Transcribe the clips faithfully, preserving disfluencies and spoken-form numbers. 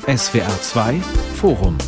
S W R zwei Forum.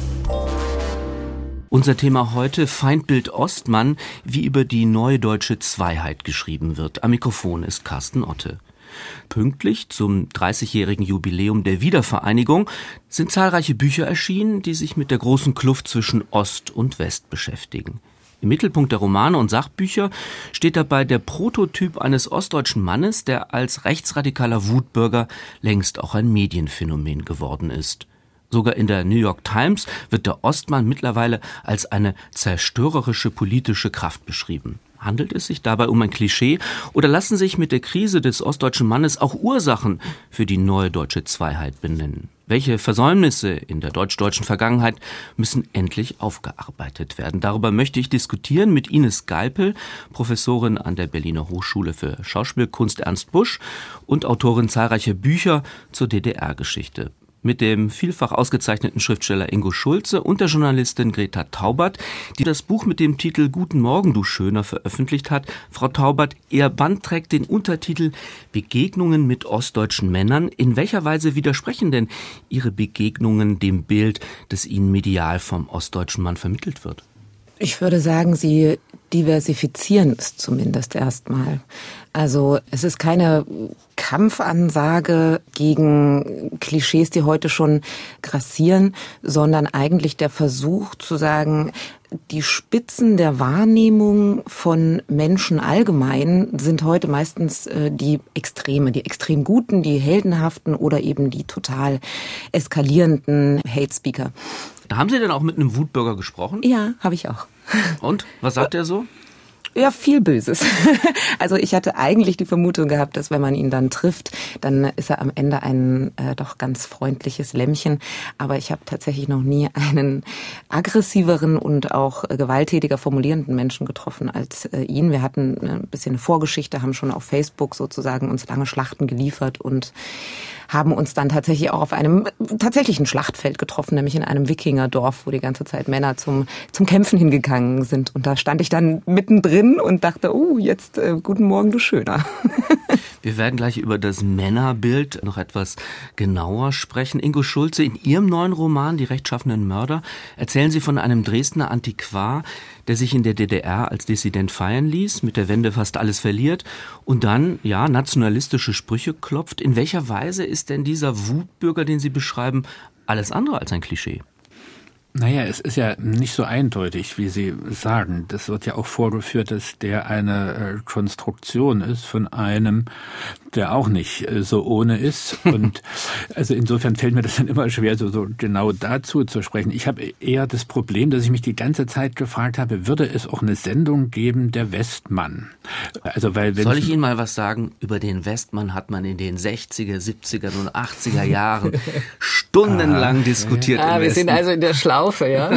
Unser Thema heute: Feindbild Ostmann, wie über die neue deutsche Zweiheit geschrieben wird. Am Mikrofon ist Carsten Otte. Pünktlich zum dreißigjährigen Jubiläum der Wiedervereinigung sind zahlreiche Bücher erschienen, die sich mit der großen Kluft zwischen Ost und West beschäftigen. Im Mittelpunkt der Romane und Sachbücher steht dabei der Prototyp eines ostdeutschen Mannes, der als rechtsradikaler Wutbürger längst auch ein Medienphänomen geworden ist. Sogar in der New York Times wird der Ostmann mittlerweile als eine zerstörerische politische Kraft beschrieben. Handelt es sich dabei um ein Klischee oder lassen sich mit der Krise des ostdeutschen Mannes auch Ursachen für die neue deutsche Zweiheit benennen? Welche Versäumnisse in der deutsch-deutschen Vergangenheit müssen endlich aufgearbeitet werden? Darüber möchte ich diskutieren mit Ines Geipel, Professorin an der Berliner Hochschule für Schauspielkunst Ernst Busch und Autorin zahlreicher Bücher zur D D R-Geschichte. Mit dem vielfach ausgezeichneten Schriftsteller Ingo Schulze und der Journalistin Greta Taubert, die das Buch mit dem Titel »Guten Morgen, du Schöner« veröffentlicht hat. Frau Taubert, Ihr Band trägt den Untertitel »Begegnungen mit ostdeutschen Männern«. In welcher Weise widersprechen denn Ihre Begegnungen dem Bild, das Ihnen medial vom ostdeutschen Mann vermittelt wird? Ich würde sagen, sie diversifizieren es zumindest erstmal. Also es ist keine Kampfansage gegen Klischees, die heute schon grassieren, sondern eigentlich der Versuch zu sagen, die Spitzen der Wahrnehmung von Menschen allgemein sind heute meistens äh, die Extreme, die extrem guten, die heldenhaften oder eben die total eskalierenden Hate-Speaker. Da haben Sie denn auch mit einem Wutbürger gesprochen? Ja, habe ich auch. Und? Was sagt er so? Ja, viel Böses. Also ich hatte eigentlich die Vermutung gehabt, dass wenn man ihn dann trifft, dann ist er am Ende ein äh, doch ganz freundliches Lämmchen. Aber ich habe tatsächlich noch nie einen aggressiveren und auch äh, gewalttätiger formulierenden Menschen getroffen als äh, ihn. Wir hatten ein bisschen eine Vorgeschichte, haben schon auf Facebook sozusagen uns lange Schlachten geliefert und haben uns dann tatsächlich auch auf einem tatsächlichen Schlachtfeld getroffen, nämlich in einem Wikingerdorf, wo die ganze Zeit Männer zum zum Kämpfen hingegangen sind. Und da stand ich dann mittendrin und dachte, oh, jetzt äh, guten Morgen, du Schöner. Wir werden gleich über das Männerbild noch etwas genauer sprechen. Ingo Schulze, in Ihrem neuen Roman »Die rechtschaffenen Mörder« erzählen Sie von einem Dresdner Antiquar, der sich in der D D R als Dissident feiern ließ, mit der Wende fast alles verliert und dann, ja, nationalistische Sprüche klopft. In welcher Weise ist denn dieser Wutbürger, den Sie beschreiben, alles andere als ein Klischee? Naja, es ist ja nicht so eindeutig, wie Sie sagen. Das wird ja auch vorgeführt, dass der eine äh, Konstruktion ist von einem, der auch nicht äh, so ohne ist. Und also insofern fällt mir das dann immer schwer, so, so genau dazu zu sprechen. Ich habe eher das Problem, dass ich mich die ganze Zeit gefragt habe, würde es auch eine Sendung geben, der Westmann? Also weil wenn Soll ich Ihnen mal was sagen? Über den Westmann hat man in den sechziger, siebziger und achtziger Jahren stundenlang ah, diskutiert. Ah, wir sind also in der Schlaufe, ja.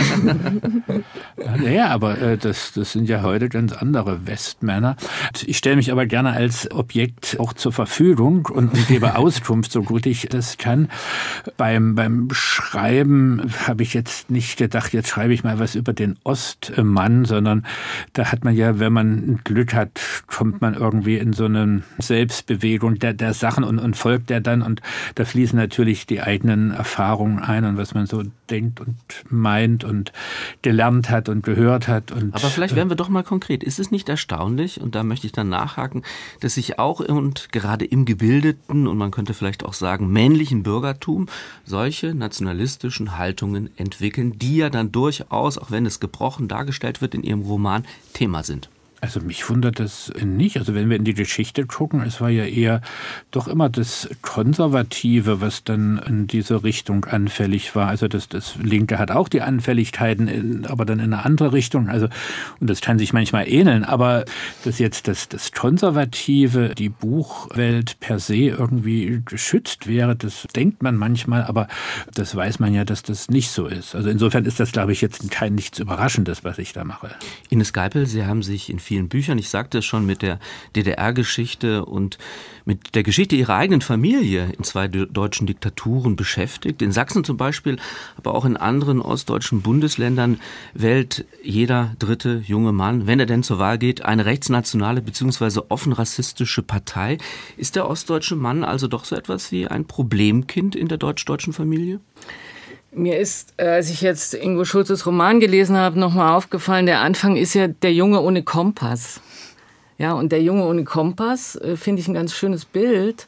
Naja, aber äh, das, das sind ja heute ganz andere Westmänner. Ich stelle mich aber gerne als Objekt auch zur Verfügung und, und gebe Auskunft, so gut ich das kann. Beim, beim Schreiben habe ich jetzt nicht gedacht, jetzt schreibe ich mal was über den Ostmann, sondern da hat man ja, wenn man Glück hat, kommt man irgendwie in so eine Selbstbewegung der, der Sachen und, und folgt der dann. Und da fließen natürlich die eigenen Erfahrungen ein und was man so denkt und meint und gelernt hat und gehört hat. Und aber vielleicht werden wir doch mal konkret. Ist es nicht erstaunlich, und da möchte ich dann nachhaken, dass sich auch und gerade im gebildeten und man könnte vielleicht auch sagen männlichen Bürgertum solche nationalistischen Haltungen entwickeln, die ja dann durchaus, auch wenn es gebrochen dargestellt wird in Ihrem Roman, Thema sind? Also mich wundert das nicht. Also wenn wir in die Geschichte gucken, es war ja eher doch immer das Konservative, was dann in diese Richtung anfällig war. Also das, das Linke hat auch die Anfälligkeiten, in, aber dann in eine andere Richtung. Also und das kann sich manchmal ähneln. Aber dass jetzt das, das Konservative, die Buchwelt per se irgendwie geschützt wäre, das denkt man manchmal. Aber das weiß man ja, dass das nicht so ist. Also insofern ist das, glaube ich, jetzt kein nichts Überraschendes, was ich da mache. Ines Geipel, Sie haben sich in vielen vielen Büchern. Ich sagte es schon, mit der D D R-Geschichte und mit der Geschichte ihrer eigenen Familie in zwei deutschen Diktaturen beschäftigt. In Sachsen zum Beispiel, aber auch in anderen ostdeutschen Bundesländern wählt jeder dritte junge Mann, wenn er denn zur Wahl geht, eine rechtsnationale bzw. offen rassistische Partei. Ist der ostdeutsche Mann also doch so etwas wie ein Problemkind in der deutsch-deutschen Familie? Mir ist, als ich jetzt Ingo Schulzes Roman gelesen habe, nochmal aufgefallen, der Anfang ist ja der Junge ohne Kompass. Ja, und der Junge ohne Kompass äh, finde ich ein ganz schönes Bild.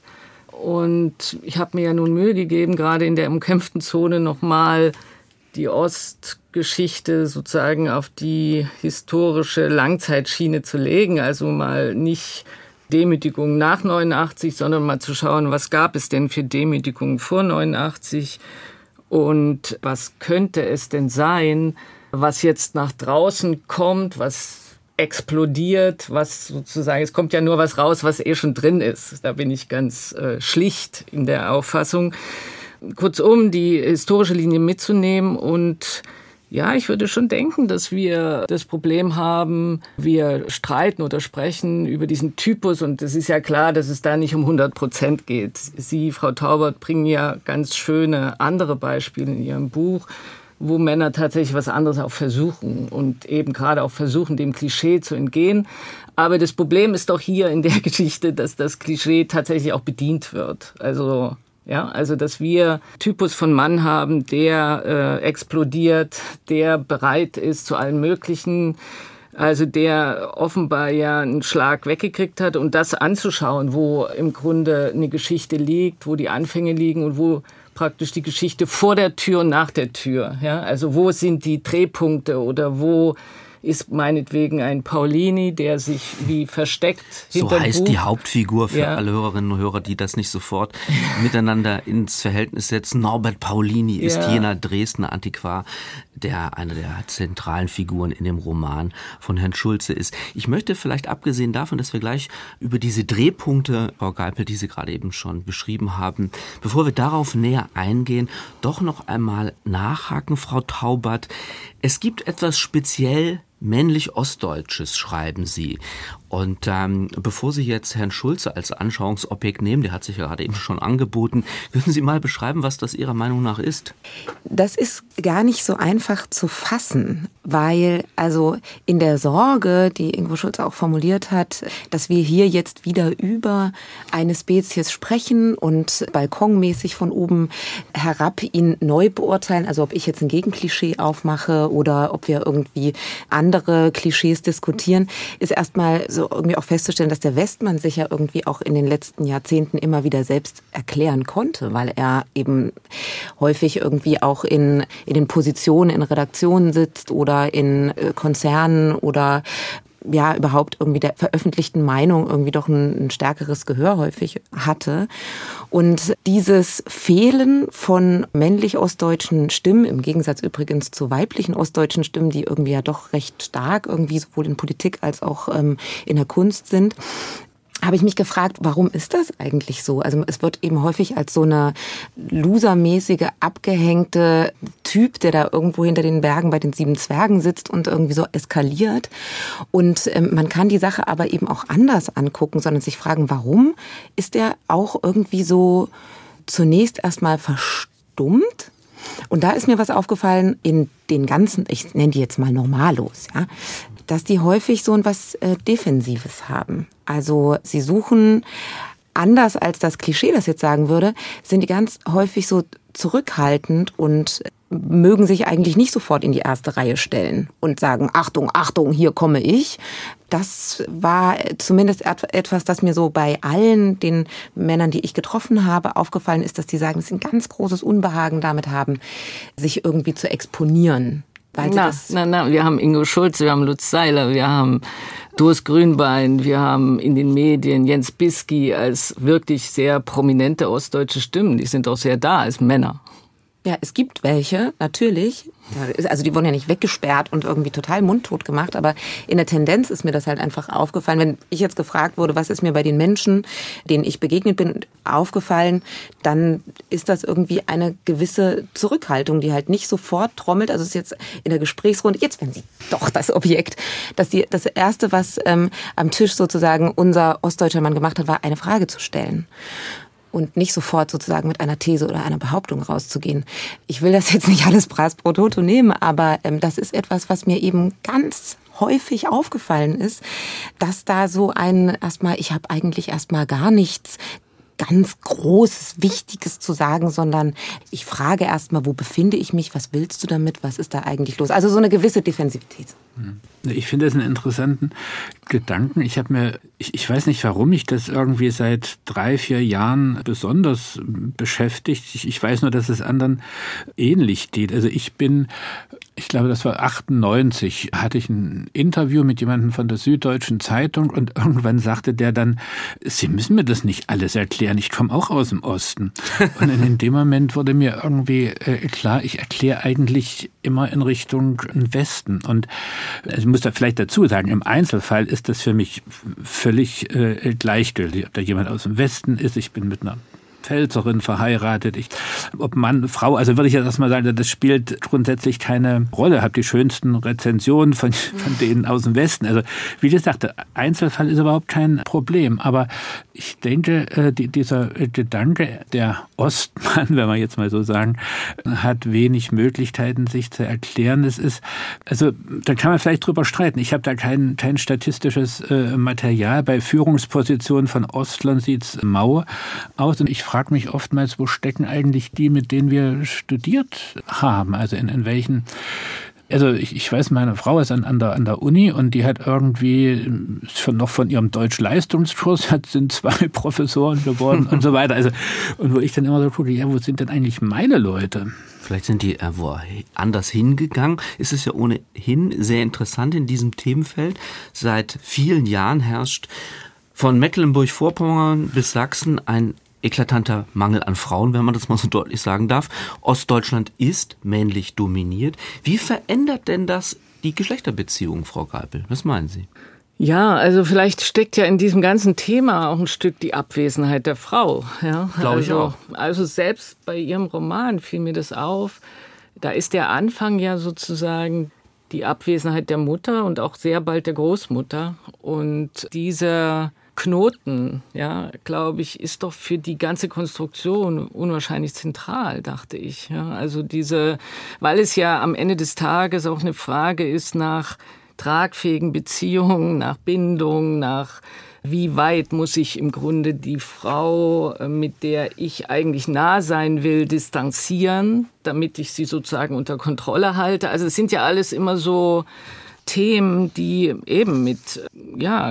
Und ich habe mir ja nun Mühe gegeben, gerade in der umkämpften Zone nochmal die Ostgeschichte sozusagen auf die historische Langzeitschiene zu legen. Also mal nicht Demütigung nach neunundachtzig, sondern mal zu schauen, was gab es denn für Demütigungen vor neunundachtzig und was könnte es denn sein, was jetzt nach draußen kommt, was explodiert, was sozusagen, es kommt ja nur was raus, was eh schon drin ist. Da bin ich ganz äh, schlicht in der Auffassung. Kurzum, die historische Linie mitzunehmen und ja, ich würde schon denken, dass wir das Problem haben, wir streiten oder sprechen über diesen Typus und es ist ja klar, dass es da nicht um hundert Prozent geht. Sie, Frau Taubert, bringen ja ganz schöne andere Beispiele in Ihrem Buch, wo Männer tatsächlich was anderes auch versuchen und eben gerade auch versuchen, dem Klischee zu entgehen. Aber das Problem ist doch hier in der Geschichte, dass das Klischee tatsächlich auch bedient wird. Also, ja, also dass wir Typus von Mann haben, der äh, explodiert, der bereit ist zu allen möglichen, also der offenbar ja einen Schlag weggekriegt hat und das anzuschauen, wo im Grunde eine Geschichte liegt, wo die Anfänge liegen und wo praktisch die Geschichte vor der Tür und nach der Tür. Ja? Also wo sind die Drehpunkte oder wo ist meinetwegen ein Paulini, der sich wie versteckt hinter So heißt Buch. Die Hauptfigur für Ja. alle Hörerinnen und Hörer, die das nicht sofort miteinander ins Verhältnis setzen. Norbert Paulini ist Ja. jener Dresdner Antiquar, der eine der zentralen Figuren in dem Roman von Herrn Schulze ist. Ich möchte vielleicht, abgesehen davon, dass wir gleich über diese Drehpunkte, Frau Geipel, die Sie gerade eben schon beschrieben haben, bevor wir darauf näher eingehen, doch noch einmal nachhaken, Frau Taubert. Es gibt etwas speziell männlich-ostdeutsches, schreiben Sie. Und ähm, bevor Sie jetzt Herrn Schulze als Anschauungsobjekt nehmen, der hat sich ja gerade eben schon angeboten, würden Sie mal beschreiben, was das Ihrer Meinung nach ist? Das ist gar nicht so einfach zu fassen, weil also in der Sorge, die Ingo Schulze auch formuliert hat, dass wir hier jetzt wieder über eine Spezies sprechen und balkonmäßig von oben herab ihn neu beurteilen, also ob ich jetzt ein Gegenklischee aufmache oder ob wir irgendwie andere Klischees diskutieren, ist erstmal so irgendwie auch festzustellen, dass der Westmann sich ja irgendwie auch in den letzten Jahrzehnten immer wieder selbst erklären konnte, weil er eben häufig irgendwie auch in, in den Positionen in Redaktionen sitzt oder in Konzernen oder ja überhaupt irgendwie der veröffentlichten Meinung irgendwie doch ein, ein stärkeres Gehör häufig hatte. Und dieses Fehlen von männlich ostdeutschen Stimmen, im Gegensatz übrigens zu weiblichen ostdeutschen Stimmen, die irgendwie ja doch recht stark irgendwie sowohl in Politik als auch ähm, in der Kunst sind, habe ich mich gefragt, warum ist das eigentlich so? Also es wird eben häufig als so eine losermäßige, abgehängte Typ, der da irgendwo hinter den Bergen bei den sieben Zwergen sitzt und irgendwie so eskaliert. Und ähm, man kann die Sache aber eben auch anders angucken, sondern sich fragen, warum ist der auch irgendwie so zunächst erstmal verstummt? Und da ist mir was aufgefallen in den ganzen, ich nenne die jetzt mal Normalos, ja, dass die häufig so etwas äh, Defensives haben. Also sie suchen, anders als das Klischee das jetzt sagen würde, sind die ganz häufig so zurückhaltend und mögen sich eigentlich nicht sofort in die erste Reihe stellen und sagen, Achtung, Achtung, hier komme ich. Das war zumindest etwas, das mir so bei allen den Männern, die ich getroffen habe, aufgefallen ist, dass die sagen, dass sie ein ganz großes Unbehagen damit haben, sich irgendwie zu exponieren. Weil na, das na, na, wir haben Ingo Schulze, wir haben Lutz Seiler, wir haben Doris Grünbein, wir haben in den Medien Jens Bisky als wirklich sehr prominente ostdeutsche Stimmen. Die sind auch sehr da als Männer. Ja, es gibt welche, natürlich. Also die wurden ja nicht weggesperrt und irgendwie total mundtot gemacht, aber in der Tendenz ist mir das halt einfach aufgefallen. Wenn ich jetzt gefragt wurde, was ist mir bei den Menschen, denen ich begegnet bin, aufgefallen, dann ist das irgendwie eine gewisse Zurückhaltung, die halt nicht sofort trommelt. Also es ist jetzt in der Gesprächsrunde, jetzt werden Sie doch das Objekt. Dass die, das Erste, was ähm, am Tisch sozusagen unser ostdeutscher Mann gemacht hat, war eine Frage zu stellen. Und nicht sofort sozusagen mit einer These oder einer Behauptung rauszugehen. Ich will das jetzt nicht alles pras pro toto nehmen, aber ähm, das ist etwas, was mir eben ganz häufig aufgefallen ist, dass da so ein erstmal, ich habe eigentlich erstmal gar nichts ganz Großes, Wichtiges zu sagen, sondern ich frage erstmal, wo befinde ich mich, was willst du damit, was ist da eigentlich los? Also so eine gewisse Defensivität. Ich finde das einen interessanten Gedanken. Ich habe mir, ich, ich weiß nicht, warum ich das irgendwie seit drei, vier Jahren besonders beschäftigt. Ich, ich weiß nur, dass es anderen ähnlich geht. Also ich bin, ich glaube, das war achtundneunzig, hatte ich ein Interview mit jemandem von der Süddeutschen Zeitung und irgendwann sagte der dann, Sie müssen mir das nicht alles erklären, ich komme auch aus dem Osten. Und in dem Moment wurde mir irgendwie äh, klar, ich erkläre eigentlich immer in Richtung Westen. Und ich muss da vielleicht dazu sagen, im Einzelfall ist das für mich völlig äh, gleichgültig, ob da jemand aus dem Westen ist. Ich bin mit einer Pfälzerin verheiratet, ich, ob Mann, Frau, also würde ich jetzt erstmal sagen, das spielt grundsätzlich keine Rolle. Ich habe die schönsten Rezensionen von, von denen aus dem Westen. Also wie gesagt, der Einzelfall ist überhaupt kein Problem. Aber ich denke, äh, die, dieser Gedanke, der Ostmann, wenn wir jetzt mal so sagen, hat wenig Möglichkeiten, sich zu erklären. Es ist, also da kann man vielleicht drüber streiten. Ich habe da kein, kein statistisches äh, Material. Bei Führungspositionen von Ostlern sieht es mau aus. Und ich frage mich oftmals, wo stecken eigentlich die, mit denen wir studiert haben? Also in, in welchen... Also ich, ich weiß, meine Frau ist an, an, der, an der Uni und die hat irgendwie schon noch von ihrem Deutsch-Leistungskurs, hat, sind zwei Professoren geworden und so weiter. Also, und wo ich dann immer so gucke, ja, wo sind denn eigentlich meine Leute? Vielleicht sind die äh, wo anders hingegangen. Es ist ja ohnehin sehr interessant in diesem Themenfeld. Seit vielen Jahren herrscht von Mecklenburg-Vorpommern bis Sachsen ein eklatanter Mangel an Frauen, wenn man das mal so deutlich sagen darf. Ostdeutschland ist männlich dominiert. Wie verändert denn das die Geschlechterbeziehungen, Frau Geipel? Was meinen Sie? Ja, also vielleicht steckt ja in diesem ganzen Thema auch ein Stück die Abwesenheit der Frau. Ja, glaube ich also, auch. Also selbst bei Ihrem Roman fiel mir das auf. Da ist der Anfang ja sozusagen die Abwesenheit der Mutter und auch sehr bald der Großmutter. Und dieser Knoten, ja, glaube ich, ist doch für die ganze Konstruktion unwahrscheinlich zentral, dachte ich. Ja, also diese, weil es ja am Ende des Tages auch eine Frage ist nach tragfähigen Beziehungen, nach Bindung, nach wie weit muss ich im Grunde die Frau, mit der ich eigentlich nah sein will, distanzieren, damit ich sie sozusagen unter Kontrolle halte. Also es sind ja alles immer so Themen, die eben mit ja,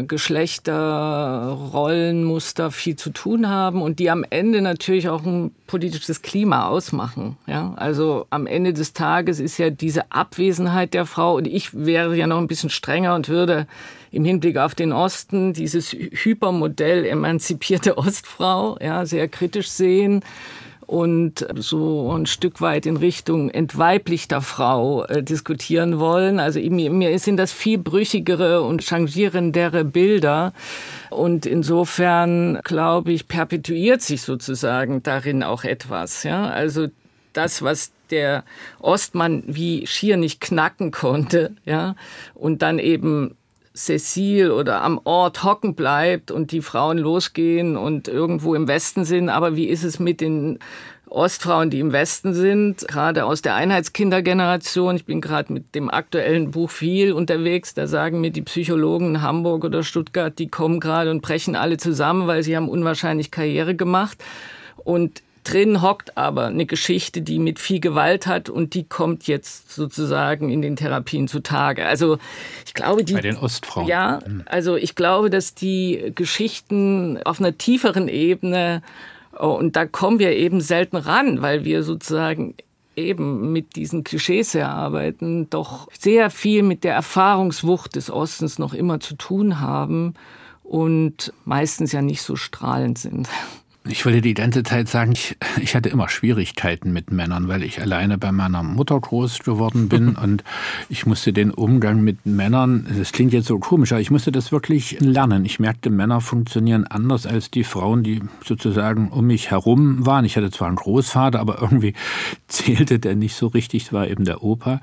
Geschlechterrollenmuster viel zu tun haben und die am Ende natürlich auch ein politisches Klima ausmachen. Ja? Also am Ende des Tages ist ja diese Abwesenheit der Frau, und ich wäre ja noch ein bisschen strenger und würde im Hinblick auf den Osten dieses Hypermodell emanzipierte Ostfrau ja, sehr kritisch sehen und so ein Stück weit in Richtung entweiblichter Frau äh, diskutieren wollen. Also mir, mir sind das viel brüchigere und changierendere Bilder. Und insofern, glaube ich, perpetuiert sich sozusagen darin auch etwas. Ja? Also das, was der Ostmann wie schier nicht knacken konnte, ja, und dann eben Cecil oder am Ort hocken bleibt und die Frauen losgehen und irgendwo im Westen sind. Aber wie ist es mit den Ostfrauen, die im Westen sind, gerade aus der Einheitskindergeneration? Ich bin gerade mit dem aktuellen Buch viel unterwegs. Da sagen mir die Psychologen in Hamburg oder Stuttgart, die kommen gerade und brechen alle zusammen, weil sie haben unwahrscheinlich Karriere gemacht. Und drin hockt aber eine Geschichte, die mit viel Gewalt hat, und die kommt jetzt sozusagen in den Therapien zutage. Also ich glaube, die bei den Ostfrauen. Ja, also ich glaube, dass die Geschichten auf einer tieferen Ebene, und da kommen wir eben selten ran, weil wir sozusagen eben mit diesen Klischees erarbeiten, doch sehr viel mit der Erfahrungswucht des Ostens noch immer zu tun haben und meistens ja nicht so strahlend sind. Ich wollte die ganze Zeit sagen, ich, ich hatte immer Schwierigkeiten mit Männern, weil ich alleine bei meiner Mutter groß geworden bin und ich musste den Umgang mit Männern, das klingt jetzt so komisch, aber ich musste das wirklich lernen. Ich merkte, Männer funktionieren anders als die Frauen, die sozusagen um mich herum waren. Ich hatte zwar einen Großvater, aber irgendwie zählte der nicht so richtig, das war eben der Opa.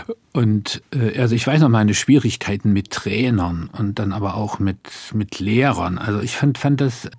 Und äh, also ich weiß noch meine Schwierigkeiten mit Trainern und dann aber auch mit mit Lehrern. Also ich fand fand das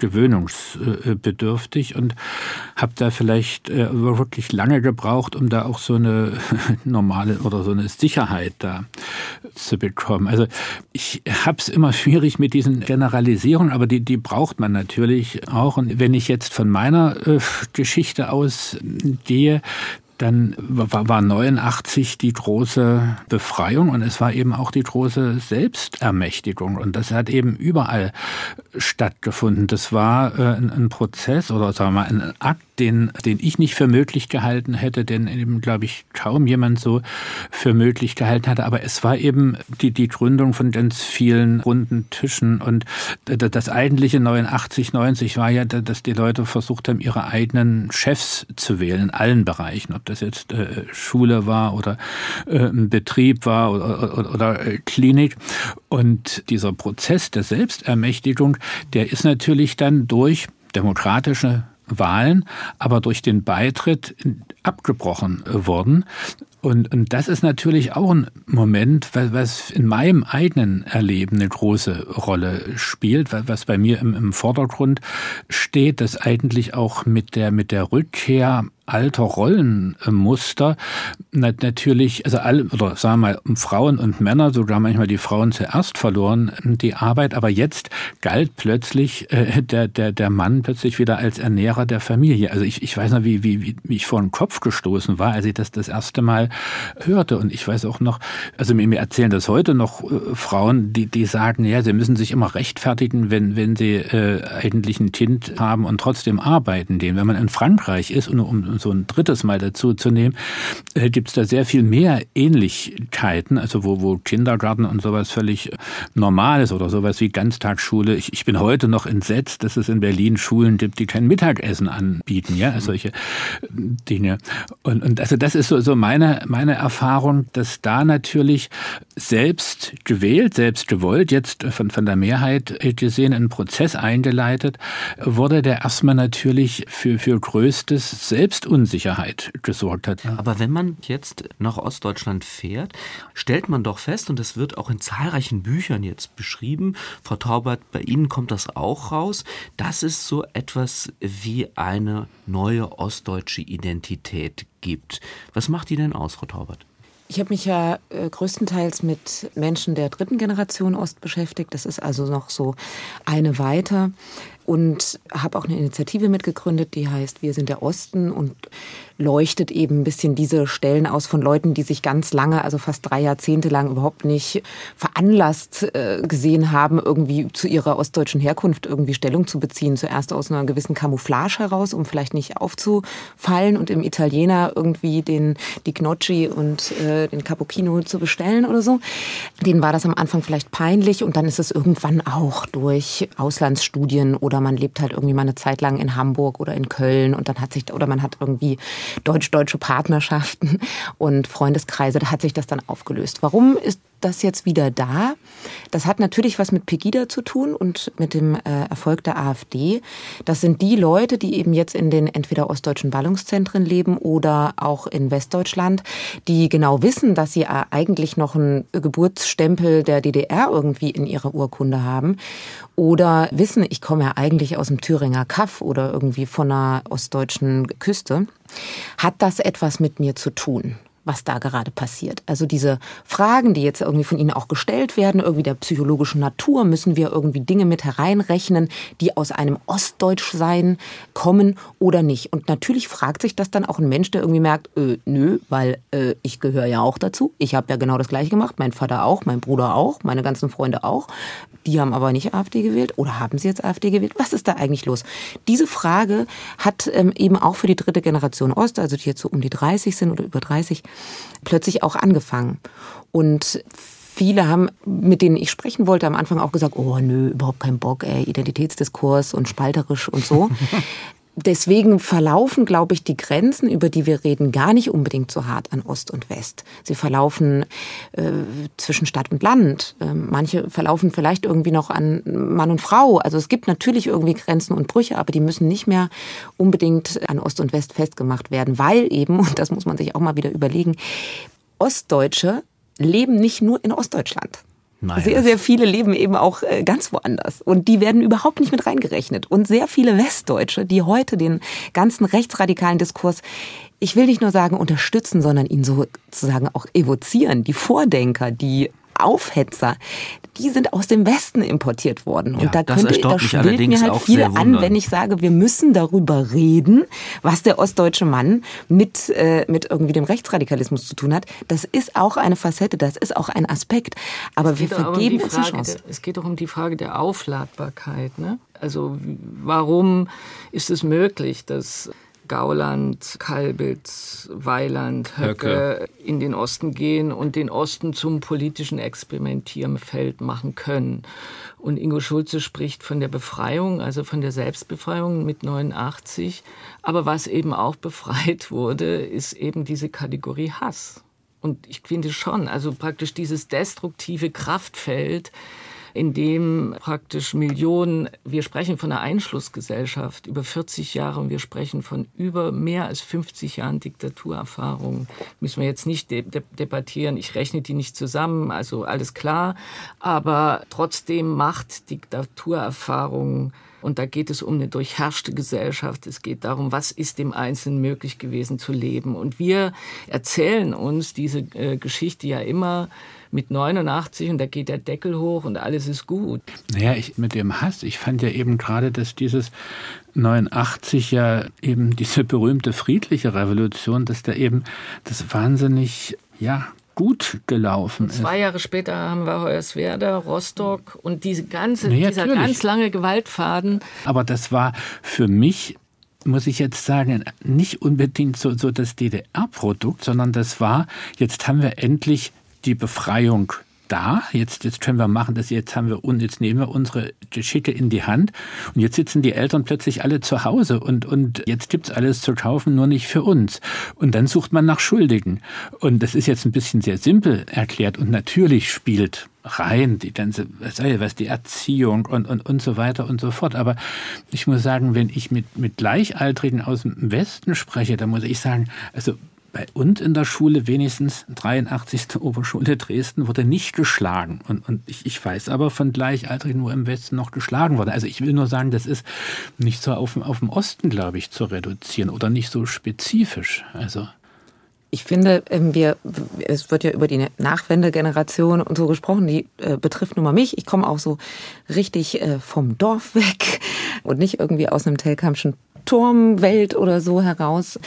gewöhnungsbedürftig und habe da vielleicht äh, wirklich lange gebraucht, um da auch so eine normale oder so eine Sicherheit da zu bekommen. Also ich habe es immer schwierig mit diesen Generalisierungen, aber die die braucht man natürlich auch. Und wenn ich jetzt von meiner äh, Geschichte ausgehe, dann war neunundachtzig die große Befreiung und es war eben auch die große Selbstermächtigung. Und das hat eben überall stattgefunden. Das war äh, ein, ein Prozess oder sagen wir mal ein Akt, den, den ich nicht für möglich gehalten hätte, den eben, glaube ich, kaum jemand so für möglich gehalten hatte. Aber es war eben die, die Gründung von ganz vielen runden Tischen. Und das eigentliche neunundachtzig, neunzig war ja, dass die Leute versucht haben, ihre eigenen Chefs zu wählen in allen Bereichen. Ob das jetzt äh, Schule war oder äh, ein Betrieb war oder, oder, oder äh, Klinik. Und dieser Prozess der Selbstermächtigung, der ist natürlich dann durch demokratische Wahlen, aber durch den Beitritt abgebrochen worden. Und, und das ist natürlich auch ein Moment, was in meinem eigenen Erleben eine große Rolle spielt, was bei mir im, im Vordergrund steht, dass eigentlich auch mit der, mit der Rückkehr alter Rollenmuster natürlich, also alle, oder sagen wir mal, Frauen und Männer, sogar manchmal die Frauen zuerst verloren die Arbeit, aber jetzt galt plötzlich äh, der, der, der Mann plötzlich wieder als Ernährer der Familie. Also ich, ich weiß noch, wie, wie, wie ich vor den Kopf gestoßen war, als ich das das erste Mal hörte. Und ich weiß auch noch, also mir, mir erzählen das heute noch äh, Frauen, die, die sagen, ja, sie müssen sich immer rechtfertigen, wenn, wenn sie äh, eigentlich ein Kind haben und trotzdem arbeiten gehen. Wenn man in Frankreich ist, und um so ein drittes Mal dazu zu nehmen, äh, gibt es da sehr viel mehr Ähnlichkeiten, also wo, wo Kindergarten und sowas völlig normal ist oder sowas wie Ganztagsschule. Ich, ich bin heute noch entsetzt, dass es in Berlin Schulen gibt, die kein Mittagessen anbieten, ja, solche Dinge. Und, und also das ist so, so meine, meine Erfahrung, dass da natürlich selbst gewählt, selbst gewollt, jetzt von, von der Mehrheit gesehen, ein Prozess eingeleitet wurde, der erstmal natürlich für, für größtes Selbstunsicherheit gesorgt hat. Aber wenn man jetzt nach Ostdeutschland fährt, stellt man doch fest, und das wird auch in zahlreichen Büchern jetzt beschrieben, Frau Taubert, bei Ihnen kommt das auch raus, dass es so etwas wie eine neue ostdeutsche Identität gibt. Was macht die denn aus, Frau Taubert? Ich habe mich ja äh, größtenteils mit Menschen der dritten Generation Ost beschäftigt. Das ist also noch so eine weiter. Und habe auch eine Initiative mitgegründet, die heißt Wir sind der Osten und leuchtet eben ein bisschen diese Stellen aus von Leuten, die sich ganz lange, also fast drei Jahrzehnte lang überhaupt nicht veranlasst äh, gesehen haben, irgendwie zu ihrer ostdeutschen Herkunft irgendwie Stellung zu beziehen. Zuerst aus einer gewissen Camouflage heraus, um vielleicht nicht aufzufallen und im Italiener irgendwie den die Gnocchi und äh, den Cappuccino zu bestellen oder so. Denen war das am Anfang vielleicht peinlich und dann ist es irgendwann auch durch Auslandsstudien oder man lebt halt irgendwie mal eine Zeit lang in Hamburg oder in Köln und dann hat sich, oder man hat irgendwie deutsch-deutsche Partnerschaften und Freundeskreise, da hat sich das dann aufgelöst. Warum ist das jetzt wieder da? Das hat natürlich was mit Pegida zu tun und mit dem äh, Erfolg der AfD. Das sind die Leute, die eben jetzt in den entweder ostdeutschen Ballungszentren leben oder auch in Westdeutschland, die genau wissen, dass sie äh, eigentlich noch einen Geburtsstempel der D D R irgendwie in ihrer Urkunde haben oder wissen, ich komme ja eigentlich aus dem Thüringer Kaff oder irgendwie von einer ostdeutschen Küste. Hat das etwas mit mir zu tun, was da gerade passiert? Also diese Fragen, die jetzt irgendwie von Ihnen auch gestellt werden, irgendwie der psychologischen Natur, müssen wir irgendwie Dinge mit hereinrechnen, die aus einem Ostdeutschsein kommen oder nicht? Und natürlich fragt sich das dann auch ein Mensch, der irgendwie merkt, äh, nö, weil äh, ich gehöre ja auch dazu. Ich habe ja genau das Gleiche gemacht, mein Vater auch, mein Bruder auch, meine ganzen Freunde auch. Die haben aber nicht AfD gewählt oder haben sie jetzt AfD gewählt? Was ist da eigentlich los? Diese Frage hat ähm, eben auch für die dritte Generation Ost, also die jetzt so um die dreißig sind oder über dreißig, plötzlich auch angefangen. Und viele haben, mit denen ich sprechen wollte, am Anfang auch gesagt, oh nö, überhaupt kein Bock, ey, Identitätsdiskurs und spalterisch und so. Deswegen verlaufen, glaube ich, die Grenzen, über die wir reden, gar nicht unbedingt so hart an Ost und West. Sie verlaufen äh, zwischen Stadt und Land. Äh, manche verlaufen vielleicht irgendwie noch an Mann und Frau. Also es gibt natürlich irgendwie Grenzen und Brüche, aber die müssen nicht mehr unbedingt an Ost und West festgemacht werden, weil eben, und das muss man sich auch mal wieder überlegen, Ostdeutsche leben nicht nur in Ostdeutschland. Nein. Sehr, sehr viele leben eben auch ganz woanders. Und die werden überhaupt nicht mit reingerechnet. Und sehr viele Westdeutsche, die heute den ganzen rechtsradikalen Diskurs, ich will nicht nur sagen unterstützen, sondern ihn sozusagen auch evozieren. Die Vordenker, die Aufhetzer, die sind aus dem Westen importiert worden. Und ja, da könnte, da schwillt mir halt viel an, wenn ich sage, wir müssen darüber reden, was der ostdeutsche Mann mit, äh, mit irgendwie dem Rechtsradikalismus zu tun hat. Das ist auch eine Facette, das ist auch ein Aspekt. Aber wir vergeben uns die Chance. Der, es geht doch um die Frage der Aufladbarkeit, ne? Also warum ist es möglich, dass Gauland, Kalbitz, Weiland, Höcke, Höcke in den Osten gehen und den Osten zum politischen Experimentierfeld machen können. Und Ingo Schulze spricht von der Befreiung, also von der Selbstbefreiung mit neunundachtzig. Aber was eben auch befreit wurde, ist eben diese Kategorie Hass. Und ich finde schon, also praktisch dieses destruktive Kraftfeld, in dem praktisch Millionen, wir sprechen von einer Einschlussgesellschaft über vierzig Jahre und wir sprechen von über mehr als fünfzig Jahren Diktaturerfahrung. Müssen wir jetzt nicht de- de- debattieren, ich rechne die nicht zusammen, also alles klar, aber trotzdem macht Diktaturerfahrung. Und da geht es um eine durchherrschte Gesellschaft. Es geht darum, was ist dem Einzelnen möglich gewesen zu leben. Und wir erzählen uns diese äh, Geschichte ja immer mit neunundachtzig und da geht der Deckel hoch und alles ist gut. Naja, ich, mit dem Hass, ich fand ja eben gerade, dass dieses neunundachtzig ja eben diese berühmte friedliche Revolution, dass da eben das wahnsinnig, ja, gut gelaufen ist. Zwei Jahre später haben wir Hoyerswerda, Rostock und diese ganze, naja, dieser natürlich. ganz lange Gewaltfaden. Aber das war für mich, muss ich jetzt sagen, nicht unbedingt so, so das D D R-Produkt, sondern das war, jetzt haben wir endlich die Befreiung da, jetzt, jetzt können wir machen das, jetzt haben wir und jetzt nehmen wir unsere Geschicke in die Hand und jetzt sitzen die Eltern plötzlich alle zu Hause und, und jetzt gibt's alles zu kaufen, nur nicht für uns. Und dann sucht man nach Schuldigen. Und das ist jetzt ein bisschen sehr simpel erklärt und natürlich spielt rein die ganze, was die Erziehung und, und, und so weiter und so fort. Aber ich muss sagen, wenn ich mit, mit Gleichaltrigen aus dem Westen spreche, dann muss ich sagen, also bei uns in der Schule, wenigstens dreiundachtzigste Oberschule Dresden, wurde nicht geschlagen. Und, und ich, ich weiß aber von Gleichaltrigen, wo im Westen noch geschlagen wurde. Also ich will nur sagen, das ist nicht so auf, auf dem Osten, glaube ich, zu reduzieren oder nicht so spezifisch. Also ich finde, wir, es wird ja über die Nachwendegeneration und so gesprochen, die äh, betrifft nun mal mich. Ich komme auch so richtig äh, vom Dorf weg und nicht irgendwie aus einem Telkampschen Turmwelt oder so heraus.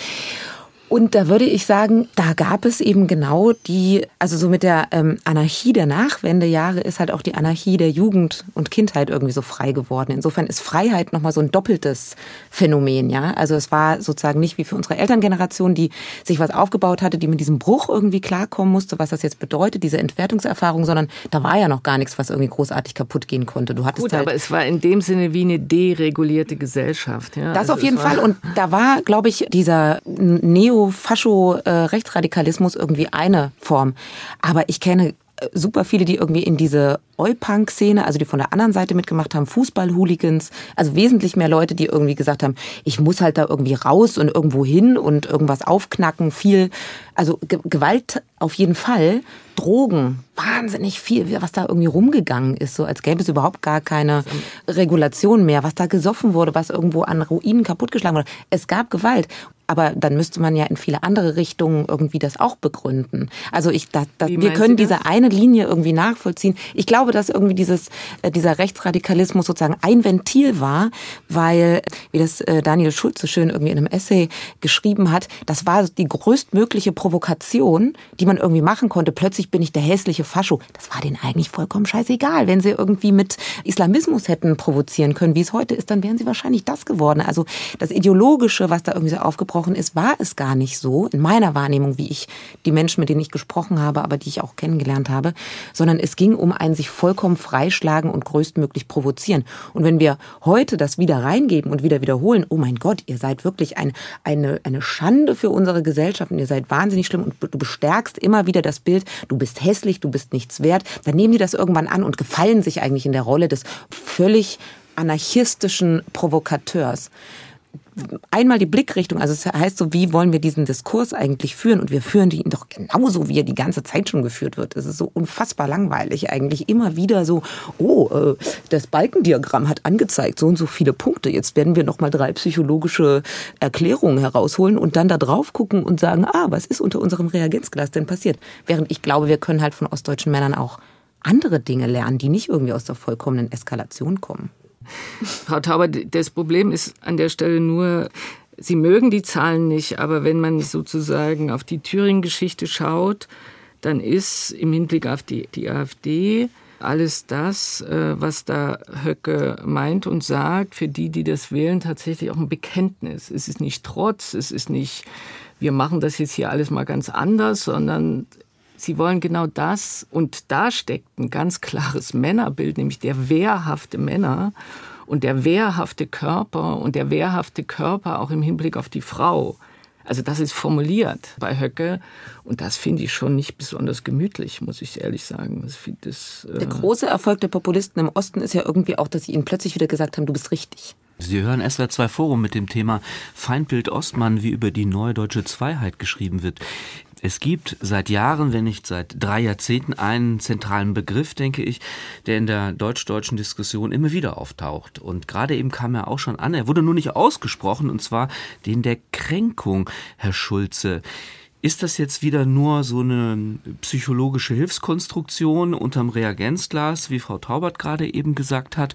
Und da würde ich sagen, da gab es eben genau die, also so mit der ähm, Anarchie der Nachwendejahre ist halt auch die Anarchie der Jugend und Kindheit irgendwie so frei geworden. Insofern ist Freiheit nochmal so ein doppeltes Phänomen, ja. Also es war sozusagen nicht wie für unsere Elterngeneration, die sich was aufgebaut hatte, die mit diesem Bruch irgendwie klarkommen musste, was das jetzt bedeutet, diese Entwertungserfahrung, sondern da war ja noch gar nichts, was irgendwie großartig kaputt gehen konnte. Du hattest Gut, halt, aber es war in dem Sinne wie eine deregulierte Gesellschaft, ja. Das also auf jeden Fall. Und da war, glaube ich, dieser Neo Fascho-Rechtsradikalismus irgendwie eine Form. Aber ich kenne super viele, die irgendwie in diese Oi-Punk-Szene, also die von der anderen Seite mitgemacht haben, Fußball-Hooligans, also wesentlich mehr Leute, die irgendwie gesagt haben, ich muss halt da irgendwie raus und irgendwo hin und irgendwas aufknacken, viel, also Ge- Gewalt auf jeden Fall, Drogen, wahnsinnig viel, was da irgendwie rumgegangen ist, so als gäbe es überhaupt gar keine Regulation mehr, was da gesoffen wurde, was irgendwo an Ruinen kaputtgeschlagen wurde. Es gab Gewalt. Aber dann müsste man ja in viele andere Richtungen irgendwie das auch begründen. Also ich, da, da, wir können diese eine Linie irgendwie nachvollziehen. Ich glaube, dass irgendwie dieses, dieser Rechtsradikalismus sozusagen ein Ventil war, weil, wie das Daniel Schulz so schön irgendwie in einem Essay geschrieben hat, das war die größtmögliche Provokation, die man man irgendwie machen konnte, plötzlich bin ich der hässliche Fascho, das war denen eigentlich vollkommen scheißegal. Wenn sie irgendwie mit Islamismus hätten provozieren können, wie es heute ist, dann wären sie wahrscheinlich das geworden. Also das Ideologische, was da irgendwie so aufgebrochen ist, war es gar nicht so, in meiner Wahrnehmung, wie ich die Menschen, mit denen ich gesprochen habe, aber die ich auch kennengelernt habe, sondern es ging um ein sich vollkommen freischlagen und größtmöglich provozieren. Und wenn wir heute das wieder reingeben und wieder wiederholen, oh mein Gott, ihr seid wirklich ein, eine, eine Schande für unsere Gesellschaft und ihr seid wahnsinnig schlimm und du bestärkst immer wieder das Bild, du bist hässlich, du bist nichts wert, dann nehmen die das irgendwann an und gefallen sich eigentlich in der Rolle des völlig anarchistischen Provokateurs. Einmal die Blickrichtung, also es heißt so, wie wollen wir diesen Diskurs eigentlich führen? Und wir führen ihn doch genauso, wie er die ganze Zeit schon geführt wird. Es ist so unfassbar langweilig eigentlich. Immer wieder so, oh, äh, das Balkendiagramm hat angezeigt, so und so viele Punkte. Jetzt werden wir nochmal drei psychologische Erklärungen herausholen und dann da drauf gucken und sagen, ah, was ist unter unserem Reagenzglas denn passiert? Während ich glaube, wir können halt von ostdeutschen Männern auch andere Dinge lernen, die nicht irgendwie aus der vollkommenen Eskalation kommen. Frau Tauber, das Problem ist an der Stelle nur, Sie mögen die Zahlen nicht, aber wenn man sozusagen auf die Thüringen-Geschichte schaut, dann ist im Hinblick auf die, die AfD alles das, was da Höcke meint und sagt, für die, die das wählen, tatsächlich auch ein Bekenntnis. Es ist nicht Trotz, es ist nicht, wir machen das jetzt hier alles mal ganz anders, sondern sie wollen genau das, und da steckt ein ganz klares Männerbild, nämlich der wehrhafte Männer und der wehrhafte Körper und der wehrhafte Körper auch im Hinblick auf die Frau. Also das ist formuliert bei Höcke und das finde ich schon nicht besonders gemütlich, muss ich ehrlich sagen. Das, das, äh der große Erfolg der Populisten im Osten ist ja irgendwie auch, dass sie ihnen plötzlich wieder gesagt haben, du bist richtig. Sie hören S W R zwei Forum mit dem Thema Feindbild Ostmann, wie über die neue deutsche Zweiheit geschrieben wird. Es gibt seit Jahren, wenn nicht seit drei Jahrzehnten, einen zentralen Begriff, denke ich, der in der deutsch-deutschen Diskussion immer wieder auftaucht. Und gerade eben kam er auch schon an, er wurde nur nicht ausgesprochen, und zwar den der Kränkung, Herr Schulze. Ist das jetzt wieder nur so eine psychologische Hilfskonstruktion unterm Reagenzglas, wie Frau Taubert gerade eben gesagt hat?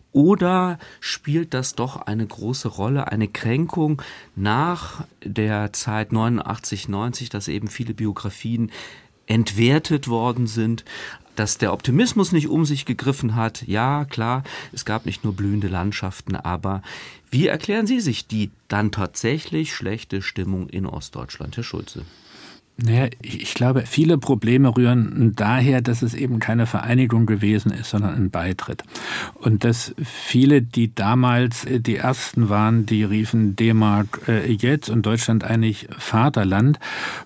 Oder spielt das doch eine große Rolle, eine Kränkung nach der Zeit neunundachtzig, neunzig, dass eben viele Biografien entwertet worden sind, dass der Optimismus nicht um sich gegriffen hat? Ja, klar, es gab nicht nur blühende Landschaften, aber wie erklären Sie sich die dann tatsächlich schlechte Stimmung in Ostdeutschland, Herr Schulze? Naja, ich glaube, viele Probleme rühren daher, dass es eben keine Vereinigung gewesen ist, sondern ein Beitritt. Und dass viele, die damals die Ersten waren, die riefen D-Mark äh, jetzt und Deutschland eigentlich Vaterland,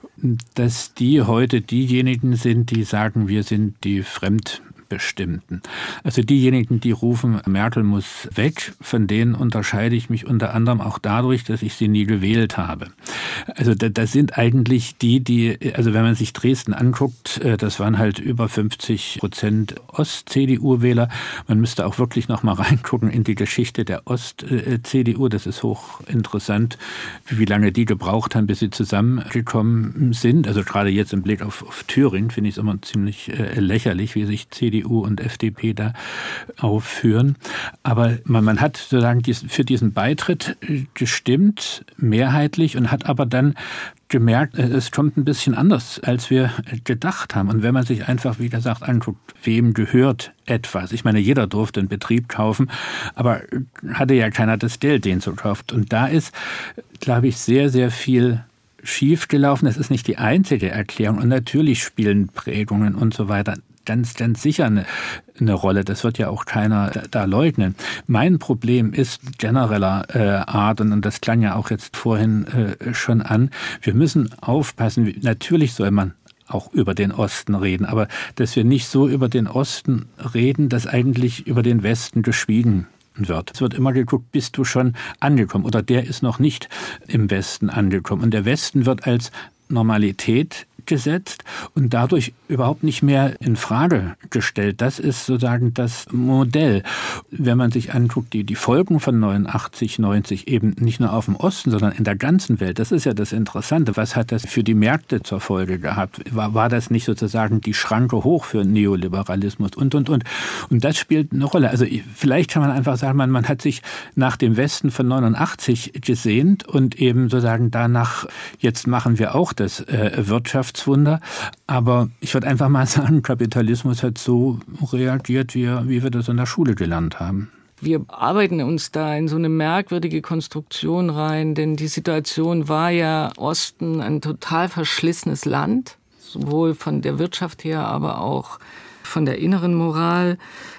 dass die heute diejenigen sind, die sagen, wir sind die Fremd Bestimmten. Also diejenigen, die rufen, Merkel muss weg, von denen unterscheide ich mich unter anderem auch dadurch, dass ich sie nie gewählt habe. Also das sind eigentlich die, die, also wenn man sich Dresden anguckt, das waren halt über fünfzig Prozent Ost-C D U-Wähler. Man müsste auch wirklich noch mal reingucken in die Geschichte der Ost-C D U. Das ist hochinteressant, wie lange die gebraucht haben, bis sie zusammengekommen sind. Also gerade jetzt im Blick auf, auf Thüringen finde ich es immer ziemlich äh, lächerlich, wie sich C D U und F D P da aufführen. Aber man, man hat sozusagen diesen, für diesen Beitritt gestimmt, mehrheitlich, und hat aber dann gemerkt, es kommt ein bisschen anders, als wir gedacht haben. Und wenn man sich einfach, wie gesagt, anguckt, wem gehört etwas? Ich meine, jeder durfte einen Betrieb kaufen, aber hatte ja keiner das Geld, den zu kaufen. Und da ist, glaube ich, sehr, sehr viel schief gelaufen. Das ist nicht die einzige Erklärung. Und natürlich spielen Prägungen und so weiter ganz, ganz sicher eine, eine Rolle. Das wird ja auch keiner da, da leugnen. Mein Problem ist genereller äh, Art, und, und das klang ja auch jetzt vorhin äh, schon an. Wir müssen aufpassen. Natürlich soll man auch über den Osten reden, aber dass wir nicht so über den Osten reden, dass eigentlich über den Westen geschwiegen wird. Es wird immer geguckt, bist du schon angekommen, oder der ist noch nicht im Westen angekommen. Und der Westen wird als Normalität gesetzt und dadurch überhaupt nicht mehr in Frage gestellt. Das ist sozusagen das Modell. Wenn man sich anguckt, die, die Folgen von neunundachtzig, neunzig eben nicht nur auf dem Osten, sondern in der ganzen Welt, das ist ja das Interessante. Was hat das für die Märkte zur Folge gehabt? War, war das nicht sozusagen die Schranke hoch für Neoliberalismus und, und, und? Und das spielt eine Rolle. Also vielleicht kann man einfach sagen, man, man hat sich nach dem Westen von neunundachtzig gesehnt und eben sozusagen danach, jetzt machen wir auch das äh, Wirtschaft Wirtschaftswunder. Aber ich würde einfach mal sagen, Kapitalismus hat so reagiert, wie, wie wir das in der Schule gelernt haben. Wir arbeiten uns da in so eine merkwürdige Konstruktion rein, denn die Situation war ja Osten ein total verschlissenes Land, sowohl von der Wirtschaft her, aber auch von der inneren Moral.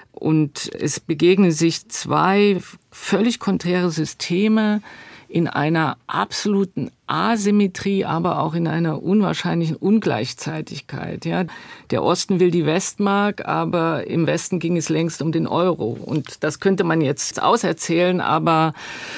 Und es begegnen sich zwei völlig konträre Systeme in einer absoluten Asymmetrie, aber auch in einer unwahrscheinlichen Ungleichzeitigkeit. Ja, der Osten will die Westmark, aber im Westen ging es längst um den Euro. Und das könnte man jetzt auserzählen, aber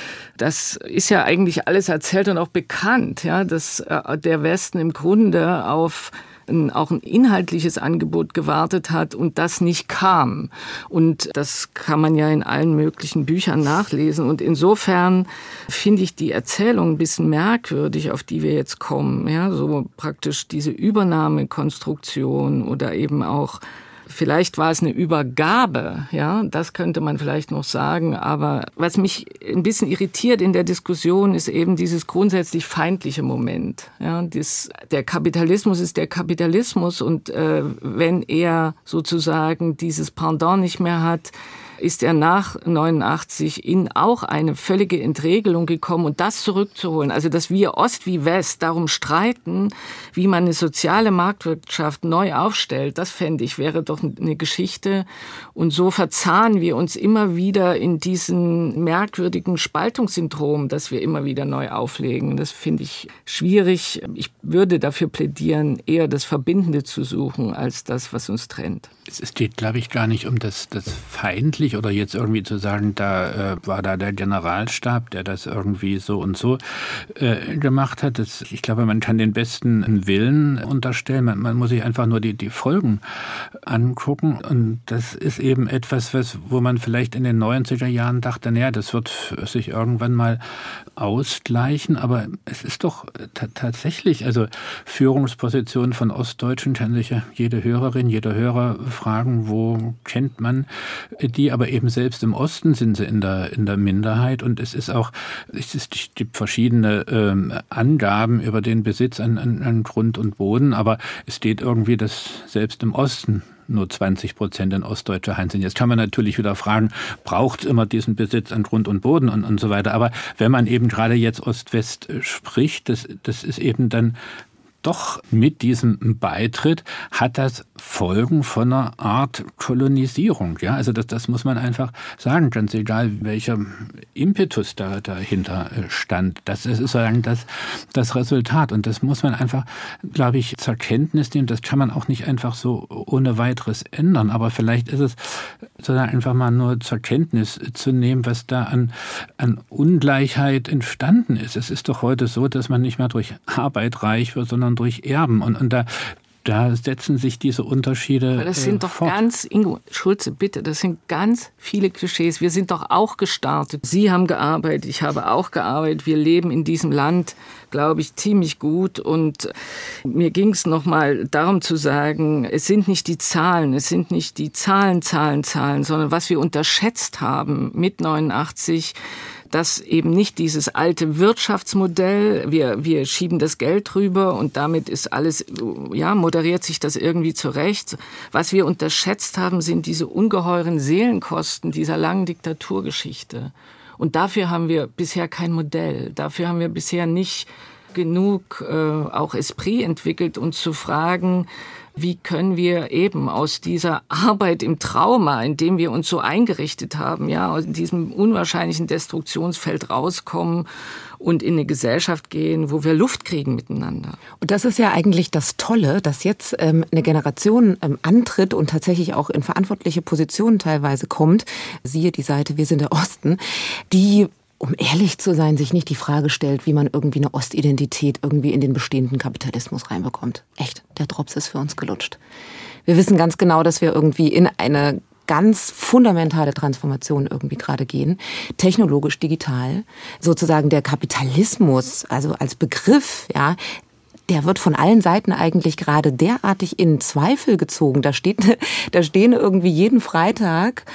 das ist ja eigentlich alles erzählt und auch bekannt, ja, dass der Westen im Grunde auf ein, auch ein inhaltliches Angebot gewartet hat und das nicht kam. Und das kann man ja in allen möglichen Büchern nachlesen. Und insofern finde ich die Erzählung ein bisschen merkwürdig, auf die wir jetzt kommen. Ja, so praktisch diese Übernahmekonstruktion oder eben auch vielleicht war es eine Übergabe, ja, das könnte man vielleicht noch sagen. Aber was mich ein bisschen irritiert in der Diskussion ist eben dieses grundsätzlich feindliche Moment. Ja, das, der Kapitalismus ist der Kapitalismus und äh, wenn er sozusagen dieses Pendant nicht mehr hat, ist er nach neunundachtzig in auch eine völlige Entregelung gekommen und das zurückzuholen. Also, dass wir Ost wie West darum streiten, wie man eine soziale Marktwirtschaft neu aufstellt, das fände ich, wäre doch eine Geschichte. Und so verzahnen wir uns immer wieder in diesen merkwürdigen Spaltungssyndrom, das wir immer wieder neu auflegen. Das finde ich schwierig. Ich würde dafür plädieren, eher das Verbindende zu suchen, als das, was uns trennt. Es geht, glaube ich, gar nicht um das, das Feindliche oder jetzt irgendwie zu sagen, da äh, war da der Generalstab, der das irgendwie so und so äh, gemacht hat. Das, ich glaube, man kann den besten Willen unterstellen. Man, man muss sich einfach nur die, die Folgen angucken. Und das ist eben etwas, was, wo man vielleicht in den neunziger Jahren dachte, naja, das wird sich irgendwann mal ausgleichen. Aber es ist doch t- tatsächlich, also Führungspositionen von Ostdeutschen kann sich ja jede Hörerin, jeder Hörer fragen, wo kennt man die, aber eben selbst im Osten sind sie in der, in der Minderheit und es ist auch, es gibt verschiedene ähm, Angaben über den Besitz an, an, an Grund und Boden, aber es steht irgendwie, dass selbst im Osten nur zwanzig Prozent in ostdeutscher Hand sind. Jetzt kann man natürlich wieder fragen, braucht es immer diesen Besitz an Grund und Boden und, und so weiter, aber wenn man eben gerade jetzt Ost-West spricht, das, das ist eben dann doch mit diesem Beitritt hat das Folgen von einer Art Kolonisierung. Ja, also das, das muss man einfach sagen, ganz egal, welcher Impetus da dahinter stand. Das ist sozusagen das, das Resultat. Und das muss man einfach, glaube ich, zur Kenntnis nehmen. Das kann man auch nicht einfach so ohne weiteres ändern. Aber vielleicht ist es sozusagen einfach mal nur zur Kenntnis zu nehmen, was da an, an Ungleichheit entstanden ist. Es ist doch heute so, dass man nicht mehr durch Arbeit reich wird, sondern durch Erben. Und, und da, da setzen sich diese Unterschiede fort. Das sind doch fort. ganz, Ingo Schulze, bitte, das sind ganz viele Klischees. Wir sind doch auch gestartet. Sie haben gearbeitet, ich habe auch gearbeitet. Wir leben in diesem Land, glaube ich, ziemlich gut. Und mir ging es nochmal darum zu sagen, es sind nicht die Zahlen, es sind nicht die Zahlen, Zahlen, Zahlen, sondern was wir unterschätzt haben mit neunundachtzig, dass eben nicht dieses alte Wirtschaftsmodell, wir, wir schieben das Geld rüber und damit ist alles, ja, moderiert sich das irgendwie zurecht. Was wir unterschätzt haben, sind diese ungeheuren Seelenkosten dieser langen Diktaturgeschichte. Und dafür haben wir bisher kein Modell. Dafür haben wir bisher nicht genug äh, auch Esprit entwickelt, uns zu fragen, wie können wir eben aus dieser Arbeit im Trauma, in dem wir uns so eingerichtet haben, ja, aus diesem unwahrscheinlichen Destruktionsfeld rauskommen und in eine Gesellschaft gehen, wo wir Luft kriegen miteinander. Und das ist ja eigentlich das Tolle, dass jetzt ähm, eine Generation ähm, antritt und tatsächlich auch in verantwortliche Positionen teilweise kommt, siehe die Seite Wir sind der Osten, die, um ehrlich zu sein, sich nicht die Frage stellt, wie man irgendwie eine Ostidentität irgendwie in den bestehenden Kapitalismus reinbekommt. Echt, der Drops ist für uns gelutscht. Wir wissen ganz genau, dass wir irgendwie in eine ganz fundamentale Transformation irgendwie gerade gehen, technologisch, digital. Sozusagen der Kapitalismus, also als Begriff, ja, der wird von allen Seiten eigentlich gerade derartig in Zweifel gezogen. Da steht, da stehen irgendwie jeden Freitag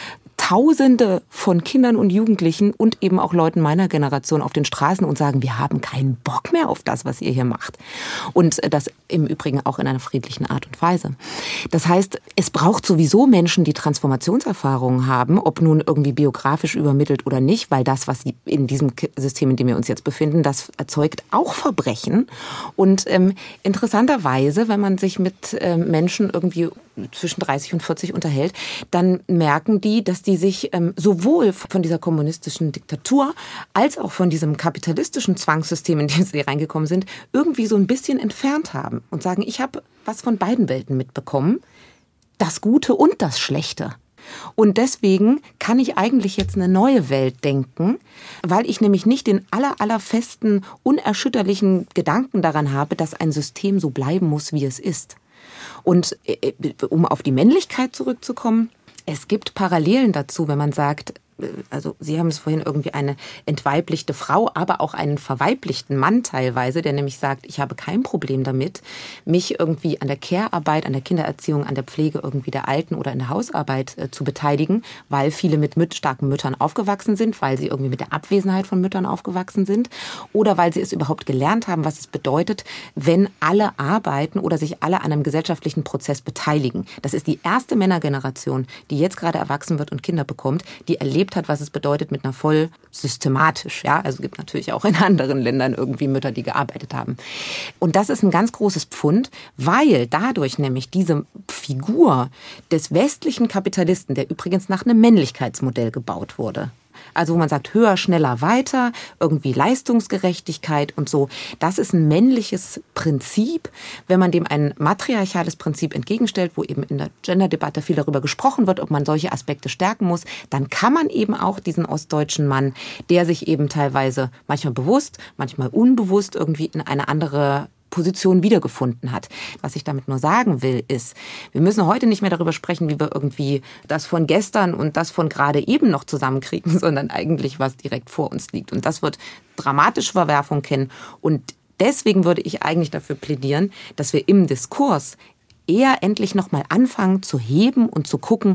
Tausende von Kindern und Jugendlichen und eben auch Leuten meiner Generation auf den Straßen und sagen, wir haben keinen Bock mehr auf das, was ihr hier macht. Und das im Übrigen auch in einer friedlichen Art und Weise. Das heißt, es braucht sowieso Menschen, die Transformationserfahrungen haben, ob nun irgendwie biografisch übermittelt oder nicht, weil das, was sie in diesem System, in dem wir uns jetzt befinden, das erzeugt auch Verbrechen. Und ähm, interessanterweise, wenn man sich mit äh, Menschen irgendwie zwischen dreißig und vierzig unterhält, dann merken die, dass die sich ähm, sowohl von dieser kommunistischen Diktatur als auch von diesem kapitalistischen Zwangssystem, in dem sie reingekommen sind, irgendwie so ein bisschen entfernt haben und sagen, ich habe was von beiden Welten mitbekommen, das Gute und das Schlechte. Und deswegen kann ich eigentlich jetzt eine neue Welt denken, weil ich nämlich nicht den aller, aller festen, unerschütterlichen Gedanken daran habe, dass ein System so bleiben muss, wie es ist. Und um auf die Männlichkeit zurückzukommen, es gibt Parallelen dazu, wenn man sagt, also Sie haben es vorhin irgendwie eine entweiblichte Frau, aber auch einen verweiblichten Mann teilweise, der nämlich sagt, ich habe kein Problem damit, mich irgendwie an der Care-Arbeit, an der Kindererziehung, an der Pflege irgendwie der Alten oder in der Hausarbeit äh, zu beteiligen, weil viele mit müt- starken Müttern aufgewachsen sind, weil sie irgendwie mit der Abwesenheit von Müttern aufgewachsen sind oder weil sie es überhaupt gelernt haben, was es bedeutet, wenn alle arbeiten oder sich alle an einem gesellschaftlichen Prozess beteiligen. Das ist die erste Männergeneration, die jetzt gerade erwachsen wird und Kinder bekommt, die erlebt hat, was es bedeutet mit einer voll systematisch, ja, also es gibt natürlich auch in anderen Ländern irgendwie Mütter, die gearbeitet haben. Und das ist ein ganz großes Pfund, weil dadurch nämlich diese Figur des westlichen Kapitalisten, der übrigens nach einem Männlichkeitsmodell gebaut wurde, also wo man sagt, höher, schneller, weiter, irgendwie Leistungsgerechtigkeit und so. Das ist ein männliches Prinzip. Wenn man dem ein matriarchales Prinzip entgegenstellt, wo eben in der Gender-Debatte viel darüber gesprochen wird, ob man solche Aspekte stärken muss, dann kann man eben auch diesen ostdeutschen Mann, der sich eben teilweise manchmal bewusst, manchmal unbewusst irgendwie in eine andere Position wiedergefunden hat. Was ich damit nur sagen will, ist, wir müssen heute nicht mehr darüber sprechen, wie wir irgendwie das von gestern und das von gerade eben noch zusammenkriegen, sondern eigentlich, was direkt vor uns liegt. Und das wird dramatische Verwerfung kennen. Und deswegen würde ich eigentlich dafür plädieren, dass wir im Diskurs eher endlich nochmal anfangen zu heben und zu gucken,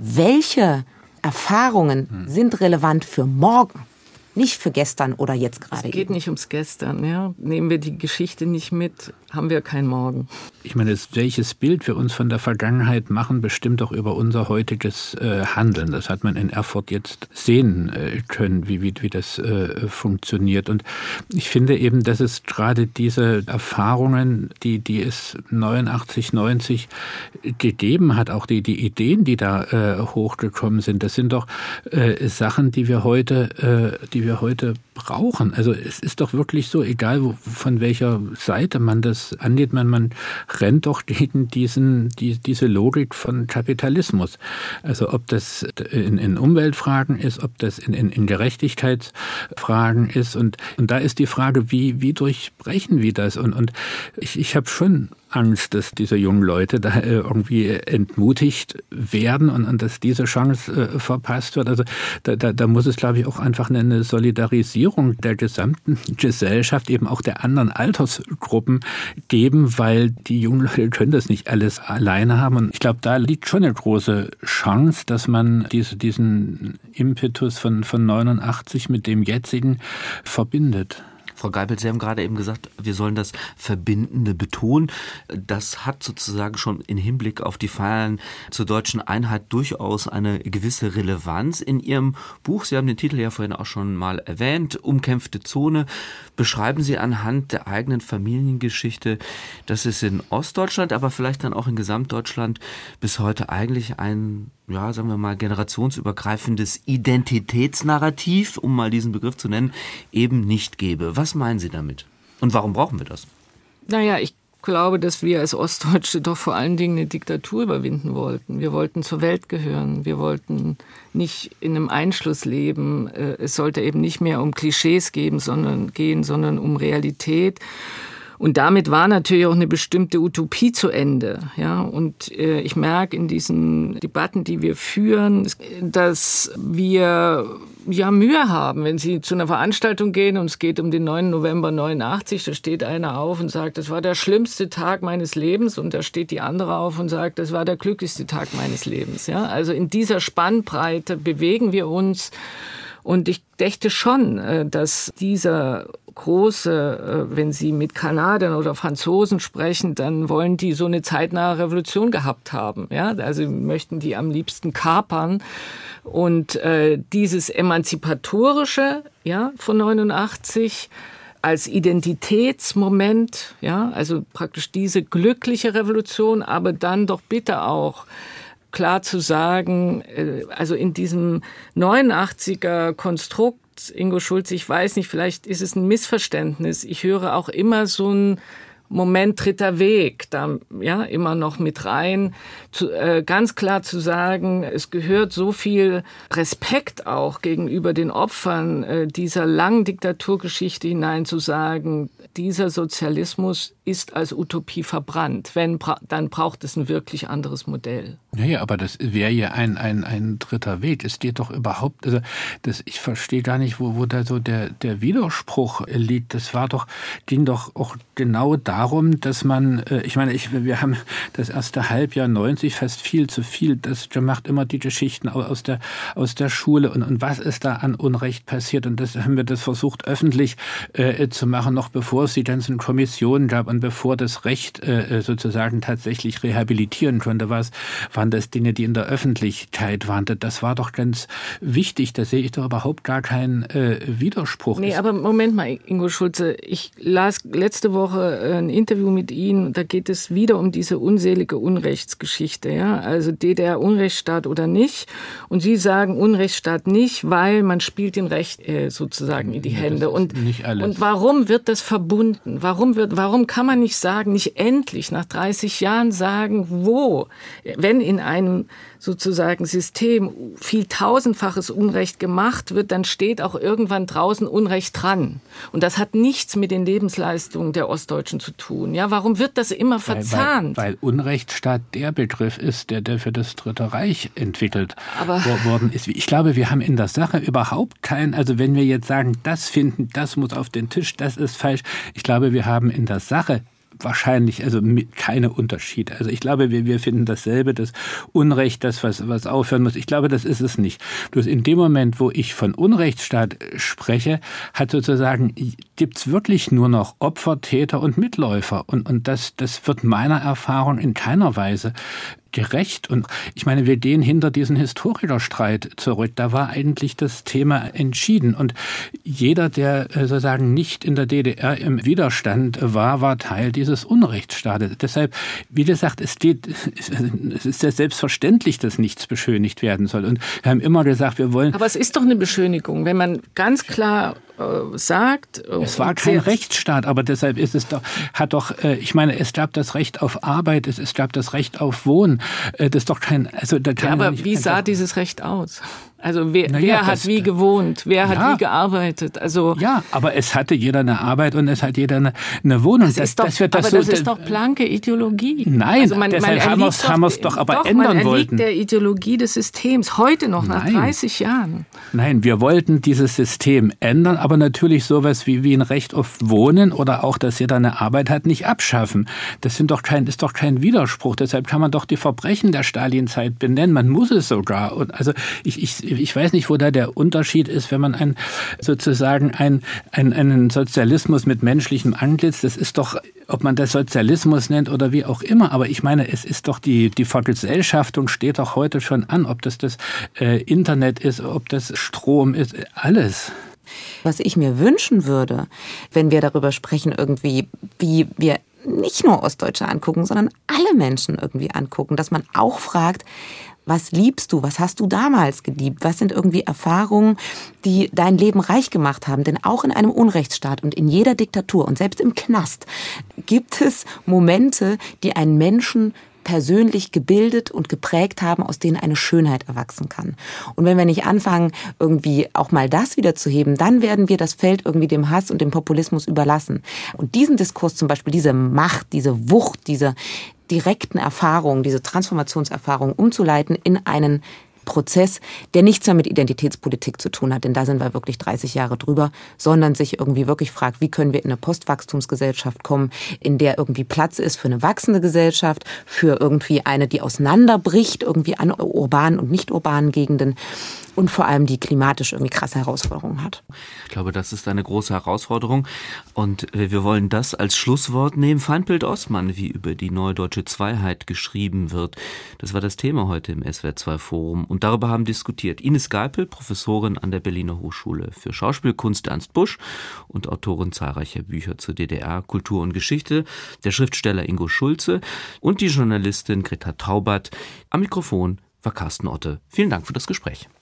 welche Erfahrungen hm. sind relevant für morgen. Nicht für gestern oder jetzt gerade. Es geht eben nicht ums Gestern. Ja? Nehmen wir die Geschichte nicht mit, haben wir kein Morgen. Ich meine, das, welches Bild wir uns von der Vergangenheit machen, bestimmt auch über unser heutiges äh, Handeln. Das hat man in Erfurt jetzt sehen äh, können, wie, wie, wie das äh, funktioniert. Und ich finde eben, dass es gerade diese Erfahrungen, die, die es neunundachtzig, neunzig gegeben hat, auch die, die Ideen, die da äh, hochgekommen sind, das sind doch äh, Sachen, die wir heute, äh, die wir heute brauchen. Also es ist doch wirklich so, egal wo, von welcher Seite man das angeht, man, man rennt doch gegen diesen, die, diese Logik von Kapitalismus. Also ob das in, in Umweltfragen ist, ob das in, in, in Gerechtigkeitsfragen ist. Und, und da ist die Frage, wie, wie durchbrechen wir das? Und, und ich, ich habe schon Angst, dass diese jungen Leute da irgendwie entmutigt werden und, und dass diese Chance äh, verpasst wird. Also da, da, da muss es, glaube ich, auch einfach eine Solidarisierung der gesamten Gesellschaft, eben auch der anderen Altersgruppen geben, weil die jungen Leute können das nicht alles alleine haben. Und ich glaube, da liegt schon eine große Chance, dass man diese, diesen Impetus von, von neunundachtzig mit dem jetzigen verbindet. Frau Geipel, Sie haben gerade eben gesagt, wir sollen das Verbindende betonen. Das hat sozusagen schon im Hinblick auf die Feiern zur deutschen Einheit durchaus eine gewisse Relevanz. In Ihrem Buch, Sie haben den Titel ja vorhin auch schon mal erwähnt, Umkämpfte Zone, beschreiben Sie anhand der eigenen Familiengeschichte, dass es in Ostdeutschland, aber vielleicht dann auch in Gesamtdeutschland bis heute eigentlich ein, ja, sagen wir mal, generationsübergreifendes Identitätsnarrativ, um mal diesen Begriff zu nennen, eben nicht gäbe. Was meinen Sie damit? Und warum brauchen wir das? Naja, ich glaube, dass wir als Ostdeutsche doch vor allen Dingen eine Diktatur überwinden wollten. Wir wollten zur Welt gehören. Wir wollten nicht in einem Einschluss leben. Es sollte eben nicht mehr um Klischees geben, sondern, gehen, sondern um Realität. Und damit war natürlich auch eine bestimmte Utopie zu Ende. Ja, und äh, ich merke in diesen Debatten, die wir führen, dass wir ja Mühe haben, wenn Sie zu einer Veranstaltung gehen und es geht um den neunten November neunundachtzig, da steht einer auf und sagt, das war der schlimmste Tag meines Lebens, und da steht die andere auf und sagt, das war der glücklichste Tag meines Lebens. Ja, also in dieser Spannbreite bewegen wir uns, und ich dächte schon, dass dieser große, wenn Sie mit Kanadiern oder Franzosen sprechen, dann wollen die so eine zeitnahe Revolution gehabt haben. Ja, also möchten die am liebsten kapern. Und äh, dieses Emanzipatorische, ja, von neunundachtzig als Identitätsmoment, ja, also praktisch diese glückliche Revolution, aber dann doch bitte auch klar zu sagen, also in diesem neunundachtziger Konstrukt, Ingo Schulze, ich weiß nicht, vielleicht ist es ein Missverständnis. Ich höre auch immer so ein Moment dritter Weg, da ja immer noch mit rein, zu, äh, ganz klar zu sagen, es gehört so viel Respekt auch gegenüber den Opfern äh, dieser langen Diktaturgeschichte hinein, zu sagen, dieser Sozialismus ist als Utopie verbrannt. Wenn, dann braucht es ein wirklich anderes Modell. Naja, aber das wäre ja ein, ein, ein dritter Weg. Es geht doch überhaupt, also das, ich verstehe gar nicht, wo, wo da so der, der Widerspruch liegt. Das war doch, ging doch auch genau darum, dass man, ich meine, ich, wir haben das erste Halbjahr neunzig fast viel zu viel, das macht immer die Geschichten aus der, aus der Schule und, und was ist da an Unrecht passiert, und das haben wir das versucht öffentlich äh, zu machen, noch bevor es die ganzen Kommissionen gab und bevor das Recht äh, sozusagen tatsächlich rehabilitieren konnte, war es, waren das Dinge, die in der Öffentlichkeit waren. Das war doch ganz wichtig, da sehe ich doch überhaupt gar keinen äh, Widerspruch. Nee, aber Moment mal, Ingo Schulze, ich las letzte Woche ein Interview mit Ihnen, da geht es wieder um diese unselige Unrechtsgeschichte, ja, also D D R-Unrechtsstaat oder nicht, und Sie sagen Unrechtsstaat nicht, weil man spielt den Recht äh, sozusagen in die Hände. Und, nicht alles. Und warum wird das verbunden? Warum wird, warum kann man nicht sagen, nicht endlich nach dreißig Jahren sagen, wo, wenn in einem sozusagen System viel tausendfaches Unrecht gemacht wird, dann steht auch irgendwann draußen Unrecht dran. Und das hat nichts mit den Lebensleistungen der Ostdeutschen zu tun. Ja, warum wird das immer verzahnt? Weil, weil, weil Unrechtsstaat der Begriff ist, der, der für das Dritte Reich entwickelt Aber worden ist. Ich glaube, wir haben in der Sache überhaupt kein, also wenn wir jetzt sagen, das finden, das muss auf den Tisch, das ist falsch. Ich glaube, wir haben in der Sache wahrscheinlich also keine Unterschiede. Also ich glaube, wir, wir finden dasselbe, das Unrecht, das, was, was aufhören muss. Ich glaube, das ist es nicht. Bloß in dem Moment, wo ich von Unrechtsstaat spreche, hat sozusagen, gibt's wirklich nur noch Opfer, Täter und Mitläufer. Und, und das, das wird meiner Erfahrung in keiner Weise gerecht. Und ich meine, wir gehen hinter diesen Historikerstreit zurück. Da war eigentlich das Thema entschieden. Und jeder, der sozusagen nicht in der D D R im Widerstand war, war Teil dieses Unrechtsstaates. Deshalb, wie gesagt, es geht, es ist ja selbstverständlich, dass nichts beschönigt werden soll. Und wir haben immer gesagt, wir wollen... Aber es ist doch eine Beschönigung, wenn man ganz klar äh, sagt... Es war kein Rechtsstaat, aber deshalb ist es doch, hat doch, äh, ich meine, es gab das Recht auf Arbeit, es, es gab das Recht auf Wohnen. Das ist doch kein, also da kann ja, aber nicht wie sah dieses Recht aus? Also wer, naja, wer hat das, wie gewohnt? Wer hat ja, wie gearbeitet? Also ja, aber es hatte jeder eine Arbeit und es hat jeder eine, eine Wohnung. Das ist doch, das wird das aber so, das ist doch blanke Ideologie. Nein, also man, deshalb man haben wir es haben doch aber doch, ändern man wollten. Der Ideologie des Systems, heute noch nach Nein. dreißig Jahren. Nein, wir wollten dieses System ändern, aber natürlich sowas wie, wie ein Recht auf Wohnen oder auch, dass jeder eine Arbeit hat, nicht abschaffen. Das sind doch kein, ist doch kein Widerspruch. Deshalb kann man doch die Verbrechen der Stalinzeit benennen. Man muss es sogar. Und also ich, ich, ich weiß nicht, wo da der Unterschied ist, wenn man ein, sozusagen ein, ein, einen Sozialismus mit menschlichem Antlitz, das ist doch, ob man das Sozialismus nennt oder wie auch immer, aber ich meine, es ist doch die, die Vergesellschaftung steht doch heute schon an, ob das das äh, Internet ist, ob das Strom ist, alles. Was ich mir wünschen würde, wenn wir darüber sprechen, irgendwie, wie wir nicht nur Ostdeutsche angucken, sondern alle Menschen irgendwie angucken, dass man auch fragt, was liebst du? Was hast du damals geliebt? Was sind irgendwie Erfahrungen, die dein Leben reich gemacht haben? Denn auch in einem Unrechtsstaat und in jeder Diktatur und selbst im Knast gibt es Momente, die einen Menschen persönlich gebildet und geprägt haben, aus denen eine Schönheit erwachsen kann. Und wenn wir nicht anfangen, irgendwie auch mal das wieder zu heben, dann werden wir das Feld irgendwie dem Hass und dem Populismus überlassen. Und diesen Diskurs zum Beispiel, diese Macht, diese Wucht, diese direkten Erfahrungen, diese Transformationserfahrungen umzuleiten in einen Prozess, der nichts mehr mit Identitätspolitik zu tun hat, denn da sind wir wirklich dreißig Jahre drüber, sondern sich irgendwie wirklich fragt, wie können wir in eine Postwachstumsgesellschaft kommen, in der irgendwie Platz ist für eine wachsende Gesellschaft, für irgendwie eine, die auseinanderbricht, irgendwie an urbanen und nicht urbanen Gegenden und vor allem die klimatisch irgendwie krasse Herausforderungen hat. Ich glaube, das ist eine große Herausforderung und wir wollen das als Schlusswort nehmen. Feindbild Ostmann, wie über die neue deutsche Zweiheit geschrieben wird. Das war das Thema heute im S W R zwei Forum. Und darüber haben diskutiert Ines Geipel, Professorin an der Berliner Hochschule für Schauspielkunst Ernst Busch und Autorin zahlreicher Bücher zur D D R, Kultur und Geschichte, der Schriftsteller Ingo Schulze und die Journalistin Greta Taubert. Am Mikrofon war Carsten Otte. Vielen Dank für das Gespräch.